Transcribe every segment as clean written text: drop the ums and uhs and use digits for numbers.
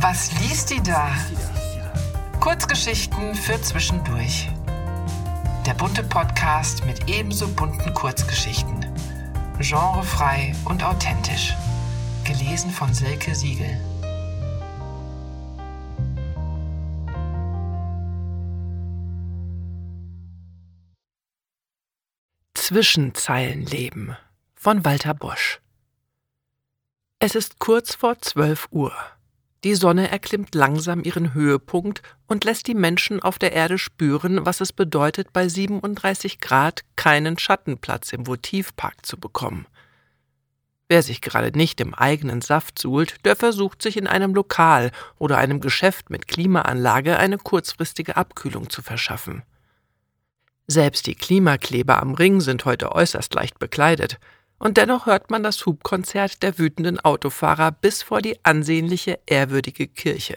Was liest die da? Kurzgeschichten für zwischendurch. Der bunte Podcast mit ebenso bunten Kurzgeschichten. Genrefrei und authentisch. Gelesen von Silke Siegel. Zwischenzeilenleben von Walter Bosch. Es ist kurz vor 12 Uhr. Die Sonne erklimmt langsam ihren Höhepunkt und lässt die Menschen auf der Erde spüren, was es bedeutet, bei 37 Grad keinen Schattenplatz im Votivpark zu bekommen. Wer sich gerade nicht im eigenen Saft suhlt, der versucht sich in einem Lokal oder einem Geschäft mit Klimaanlage eine kurzfristige Abkühlung zu verschaffen. Selbst die Klimakleber am Ring sind heute äußerst leicht bekleidet. Und dennoch hört man das Hubkonzert der wütenden Autofahrer bis vor die ansehnliche, ehrwürdige Kirche.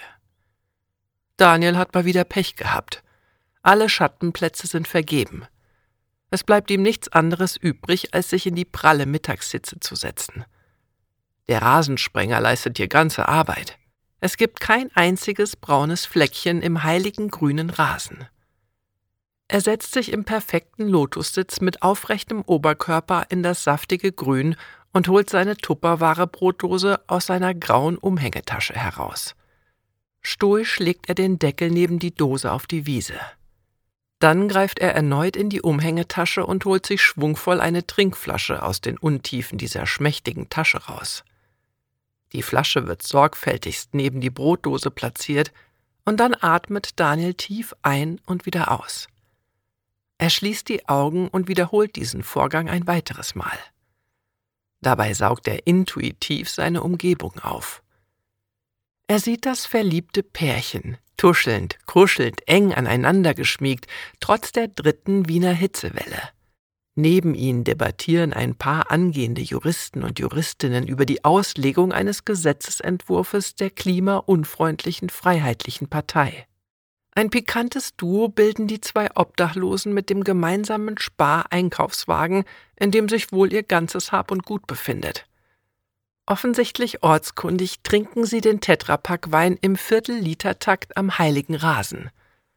Daniel hat mal wieder Pech gehabt. Alle Schattenplätze sind vergeben. Es bleibt ihm nichts anderes übrig, als sich in die pralle Mittagshitze zu setzen. Der Rasensprenger leistet hier ganze Arbeit. Es gibt kein einziges braunes Fleckchen im heiligen grünen Rasen. Er setzt sich im perfekten Lotussitz mit aufrechtem Oberkörper in das saftige Grün und holt seine Tupperware-Brotdose aus seiner grauen Umhängetasche heraus. Stoisch legt er den Deckel neben die Dose auf die Wiese. Dann greift er erneut in die Umhängetasche und holt sich schwungvoll eine Trinkflasche aus den Untiefen dieser schmächtigen Tasche raus. Die Flasche wird sorgfältigst neben die Brotdose platziert und dann atmet Daniel tief ein und wieder aus. Er schließt die Augen und wiederholt diesen Vorgang ein weiteres Mal. Dabei saugt er intuitiv seine Umgebung auf. Er sieht das verliebte Pärchen, tuschelnd, kuschelnd, eng aneinander geschmiegt, trotz der 3. Wiener Hitzewelle. Neben ihnen debattieren ein paar angehende Juristen und Juristinnen über die Auslegung eines Gesetzesentwurfes der klimaunfreundlichen Freiheitlichen Partei. Ein pikantes Duo bilden die 2 Obdachlosen mit dem gemeinsamen Spar-Einkaufswagen, in dem sich wohl ihr ganzes Hab und Gut befindet. Offensichtlich ortskundig trinken sie den Tetrapack Wein im Viertel-Liter-Takt am heiligen Rasen.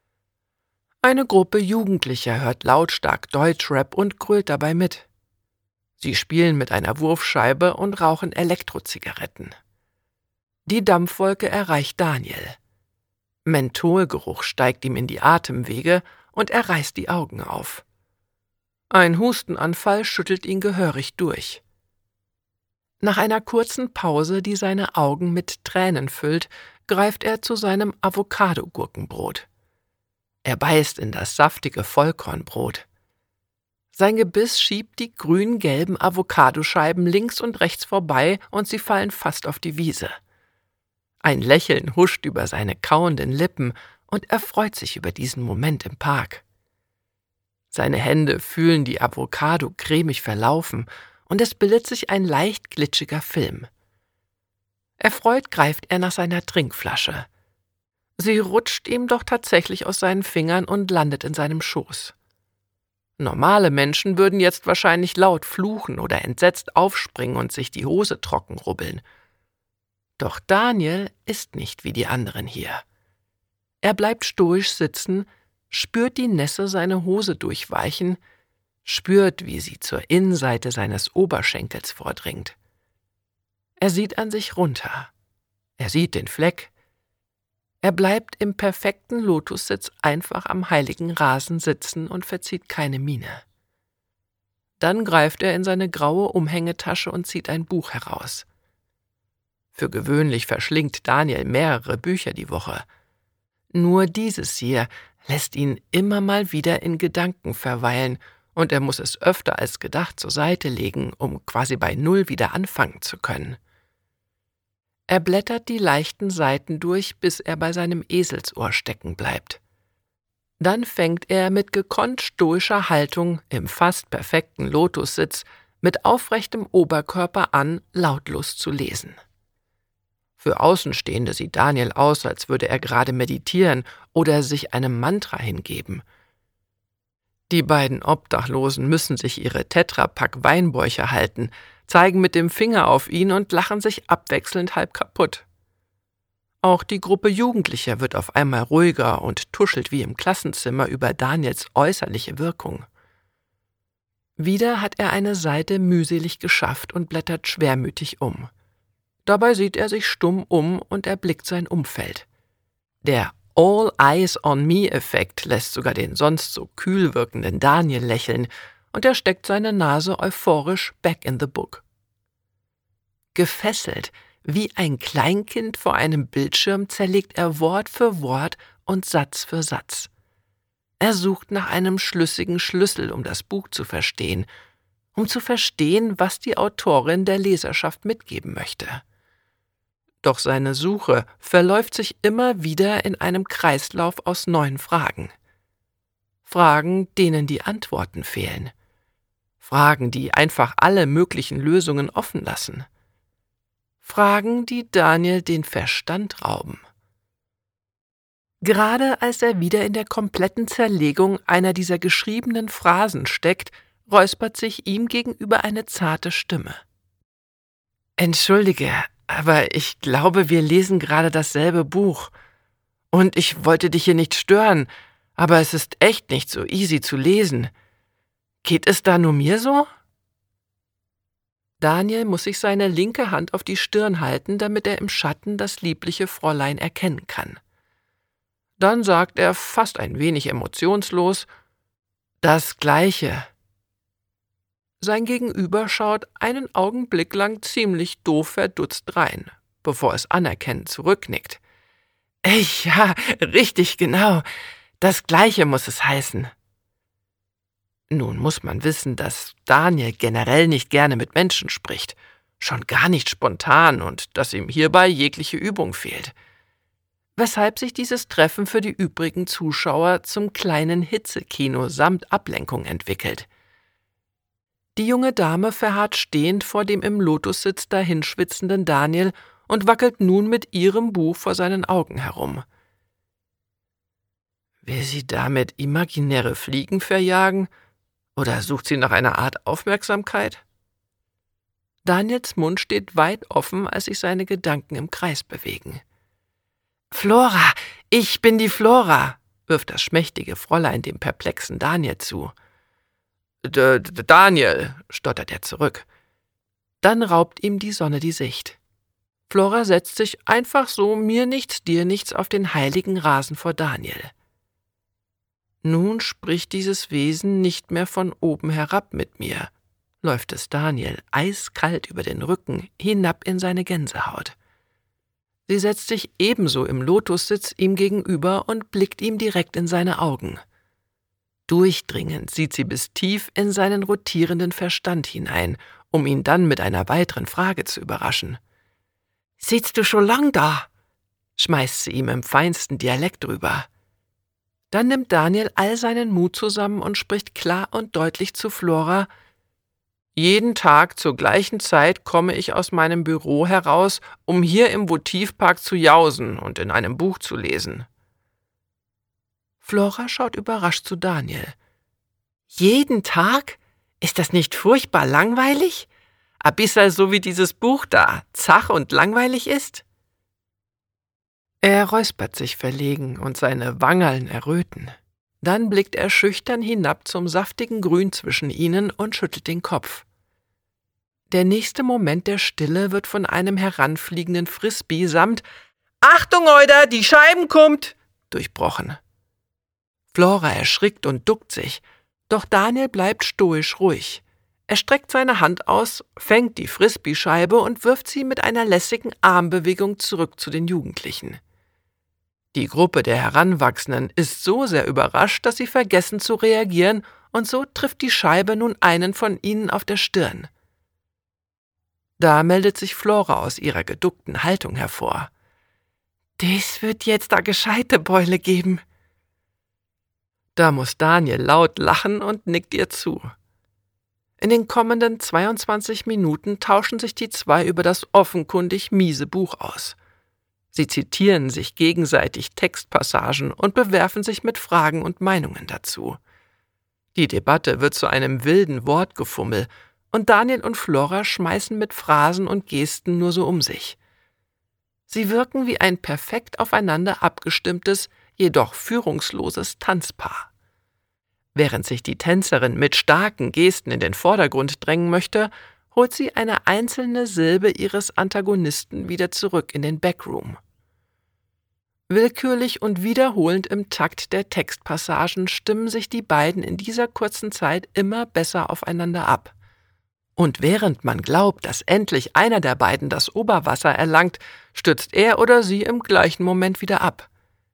Eine Gruppe Jugendlicher hört lautstark Deutschrap und grölt dabei mit. Sie spielen mit einer Wurfscheibe und rauchen Elektrozigaretten. Die Dampfwolke erreicht Daniel. Mentholgeruch steigt ihm in die Atemwege und er reißt die Augen auf. Ein Hustenanfall schüttelt ihn gehörig durch. Nach einer kurzen Pause, die seine Augen mit Tränen füllt, greift er zu seinem Avocado-Gurkenbrot. Er beißt in das saftige Vollkornbrot. Sein Gebiss schiebt die grün-gelben Avocadoscheiben links und rechts vorbei und sie fallen fast auf die Wiese. Ein Lächeln huscht über seine kauenden Lippen und er freut sich über diesen Moment im Park. Seine Hände fühlen die Avocado cremig verlaufen und es bildet sich ein leicht glitschiger Film. Erfreut greift er nach seiner Trinkflasche. Sie rutscht ihm doch tatsächlich aus seinen Fingern und landet in seinem Schoß. Normale Menschen würden jetzt wahrscheinlich laut fluchen oder entsetzt aufspringen und sich die Hose trocken rubbeln. Doch Daniel ist nicht wie die anderen hier. Er bleibt stoisch sitzen, spürt die Nässe seine Hose durchweichen, spürt, wie sie zur Innenseite seines Oberschenkels vordringt. Er sieht an sich runter. Er sieht den Fleck. Er bleibt im perfekten Lotussitz einfach am heiligen Rasen sitzen und verzieht keine Miene. Dann greift er in seine graue Umhängetasche und zieht ein Buch heraus. Für gewöhnlich verschlingt Daniel mehrere Bücher die Woche. Nur dieses hier lässt ihn immer mal wieder in Gedanken verweilen und er muss es öfter als gedacht zur Seite legen, um quasi bei Null wieder anfangen zu können. Er blättert die leichten Seiten durch, bis er bei seinem Eselsohr stecken bleibt. Dann fängt er mit gekonnt stoischer Haltung im fast perfekten Lotussitz mit aufrechtem Oberkörper an, lautlos zu lesen. Für Außenstehende sieht Daniel aus, als würde er gerade meditieren oder sich einem Mantra hingeben. Die beiden Obdachlosen müssen sich ihre Tetrapack-Weinbäuche halten, zeigen mit dem Finger auf ihn und lachen sich abwechselnd halb kaputt. Auch die Gruppe Jugendlicher wird auf einmal ruhiger und tuschelt wie im Klassenzimmer über Daniels äußerliche Wirkung. Wieder hat er eine Seite mühselig geschafft und blättert schwermütig um. Dabei sieht er sich stumm um und erblickt sein Umfeld. Der All-Eyes-on-Me-Effekt lässt sogar den sonst so kühl wirkenden Daniel lächeln und er steckt seine Nase euphorisch back in the book. Gefesselt, wie ein Kleinkind vor einem Bildschirm, zerlegt er Wort für Wort und Satz für Satz. Er sucht nach einem schlüssigen Schlüssel, um das Buch zu verstehen, was die Autorin der Leserschaft mitgeben möchte. Doch seine Suche verläuft sich immer wieder in einem Kreislauf aus neuen Fragen. Fragen, denen die Antworten fehlen. Fragen, die einfach alle möglichen Lösungen offen lassen. Fragen, die Daniel den Verstand rauben. Gerade als er wieder in der kompletten Zerlegung einer dieser geschriebenen Phrasen steckt, räuspert sich ihm gegenüber eine zarte Stimme. »Entschuldige, aber ich glaube, wir lesen gerade dasselbe Buch. Und ich wollte dich hier nicht stören, aber es ist echt nicht so easy zu lesen. Geht es da nur mir so?« Daniel muss sich seine linke Hand auf die Stirn halten, damit er im Schatten das liebliche Fräulein erkennen kann. Dann sagt er fast ein wenig emotionslos: »Das Gleiche.« Sein Gegenüber schaut einen Augenblick lang ziemlich doof verdutzt rein, bevor es anerkennend zurücknickt. »Ja, richtig, genau. Das Gleiche muss es heißen.« Nun muss man wissen, dass Daniel generell nicht gerne mit Menschen spricht, schon gar nicht spontan und dass ihm hierbei jegliche Übung fehlt. Weshalb sich dieses Treffen für die übrigen Zuschauer zum kleinen Hitzekino samt Ablenkung entwickelt. Die junge Dame verharrt stehend vor dem im Lotussitz dahinschwitzenden Daniel und wackelt nun mit ihrem Buch vor seinen Augen herum. Will sie damit imaginäre Fliegen verjagen? Oder sucht sie nach einer Art Aufmerksamkeit? Daniels Mund steht weit offen, als sich seine Gedanken im Kreis bewegen. »Flora, ich bin die Flora«, wirft das schmächtige Fräulein dem perplexen Daniel zu. »Daniel«, stottert er zurück. Dann raubt ihm die Sonne die Sicht. Flora setzt sich einfach so mir nichts, dir nichts auf den heiligen Rasen vor Daniel. Nun spricht dieses Wesen nicht mehr von oben herab mit mir, läuft es Daniel eiskalt über den Rücken hinab in seine Gänsehaut. Sie setzt sich ebenso im Lotussitz ihm gegenüber und blickt ihm direkt in seine Augen. Durchdringend sieht sie bis tief in seinen rotierenden Verstand hinein, um ihn dann mit einer weiteren Frage zu überraschen. »Sitzt du schon lang da?« schmeißt sie ihm im feinsten Dialekt rüber. Dann nimmt Daniel all seinen Mut zusammen und spricht klar und deutlich zu Flora: »Jeden Tag zur gleichen Zeit komme ich aus meinem Büro heraus, um hier im Votivpark zu jausen und in einem Buch zu lesen.« Flora schaut überrascht zu Daniel. »Jeden Tag? Ist das nicht furchtbar langweilig? A bissl so wie dieses Buch da, zach und langweilig ist?« Er räuspert sich verlegen und seine Wangerln erröten. Dann blickt er schüchtern hinab zum saftigen Grün zwischen ihnen und schüttelt den Kopf. Der nächste Moment der Stille wird von einem heranfliegenden Frisbee samt »Achtung, Euder, die Scheiben kommt!« durchbrochen. Flora erschrickt und duckt sich, doch Daniel bleibt stoisch ruhig. Er streckt seine Hand aus, fängt die Frisbee-Scheibe und wirft sie mit einer lässigen Armbewegung zurück zu den Jugendlichen. Die Gruppe der Heranwachsenden ist so sehr überrascht, dass sie vergessen zu reagieren, und so trifft die Scheibe nun einen von ihnen auf der Stirn. Da meldet sich Flora aus ihrer geduckten Haltung hervor. »Das wird jetzt a gescheite Beule geben.« Da muss Daniel laut lachen und nickt ihr zu. In den kommenden 22 Minuten tauschen sich die zwei über das offenkundig miese Buch aus. Sie zitieren sich gegenseitig Textpassagen und bewerfen sich mit Fragen und Meinungen dazu. Die Debatte wird zu einem wilden Sie wirken wie ein perfekt aufeinander abgestimmtes, jedoch führungsloses Tanzpaar. Während sich die Tänzerin mit starken Gesten in den Vordergrund drängen möchte, holt sie eine einzelne Silbe ihres Antagonisten wieder zurück in den Backroom. Willkürlich und wiederholend im Takt der Textpassagen stimmen sich die beiden in dieser kurzen Zeit immer besser aufeinander ab. Und während man glaubt, dass endlich einer der beiden das Oberwasser erlangt, stürzt er oder sie im gleichen Moment wieder ab.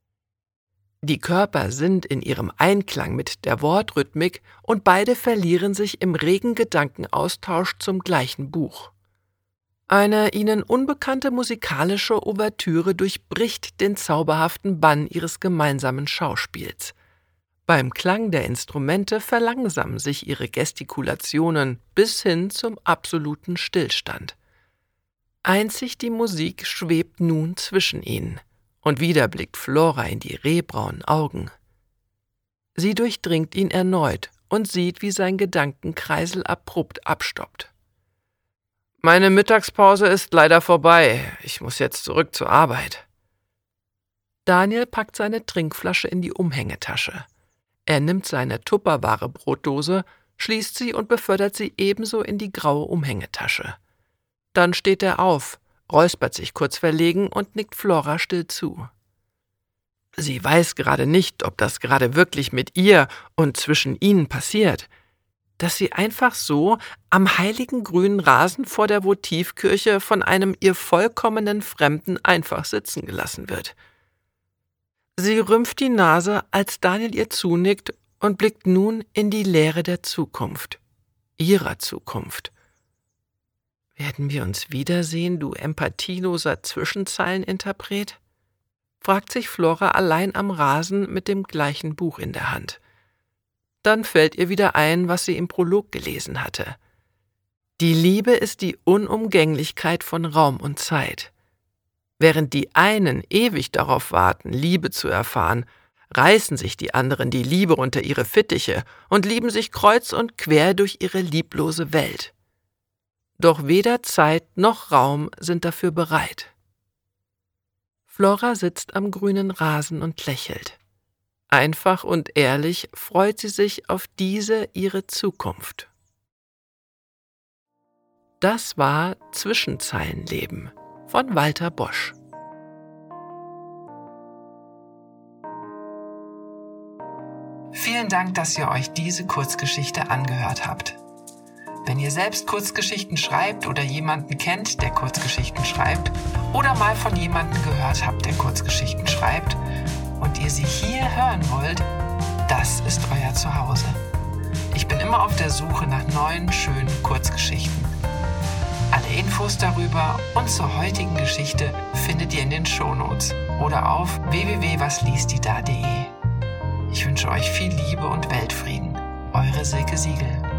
Die Körper sind in ihrem Einklang mit der Wortrhythmik und beide verlieren sich im regen Gedankenaustausch zum gleichen Buch. Eine ihnen unbekannte musikalische Ouvertüre durchbricht den zauberhaften Bann ihres gemeinsamen Schauspiels. Beim Klang der Instrumente verlangsamen sich ihre Gestikulationen bis hin zum absoluten Stillstand. Einzig die Musik schwebt nun zwischen ihnen, und wieder blickt Flora in die rehbraunen Augen. Sie durchdringt ihn erneut und sieht, wie sein Gedankenkreisel abrupt abstoppt. »Meine Mittagspause ist leider vorbei. Ich muss jetzt zurück zur Arbeit.« Daniel packt seine Trinkflasche in die Umhängetasche. Er nimmt seine Tupperware-Brotdose, schließt sie und befördert sie ebenso in die graue Umhängetasche. Dann steht er auf, räuspert sich kurz verlegen und nickt Flora still zu. Sie weiß gerade nicht, ob das gerade wirklich mit ihr und zwischen ihnen passiert, dass sie einfach so am heiligen grünen Rasen vor der Votivkirche von einem ihr vollkommenen Fremden einfach sitzen gelassen wird. Sie rümpft die Nase, als Daniel ihr zunickt und blickt nun in die Leere der Zukunft, ihrer Zukunft. »Werden wir uns wiedersehen, du empathieloser Zwischenzeileninterpret?« fragt sich Flora allein am Rasen mit dem gleichen Buch in der Hand. Dann fällt ihr wieder ein, was sie im Prolog gelesen hatte. Die Liebe ist die Unumgänglichkeit von Raum und Zeit. Während die einen ewig darauf warten, Liebe zu erfahren, reißen sich die anderen die Liebe unter ihre Fittiche und lieben sich kreuz und quer durch ihre lieblose Welt. Doch weder Zeit noch Raum sind dafür bereit. Flora sitzt am grünen Rasen und lächelt. Einfach und ehrlich freut sie sich auf diese ihre Zukunft. Das war Zwischenzeilenleben von Walter Bosch. Vielen Dank, dass ihr euch diese Kurzgeschichte angehört habt. Wenn ihr selbst Kurzgeschichten schreibt oder jemanden kennt, der Kurzgeschichten schreibt, oder mal von jemandem gehört habt, der Kurzgeschichten schreibt, und ihr sie hier hören wollt, das ist euer Zuhause. Ich bin immer auf der Suche nach neuen, schönen Kurzgeschichten. Alle Infos darüber und zur heutigen Geschichte findet ihr in den Shownotes oder auf www.wasliestida.de. Ich wünsche euch viel Liebe und Weltfrieden. Eure Silke Siegel.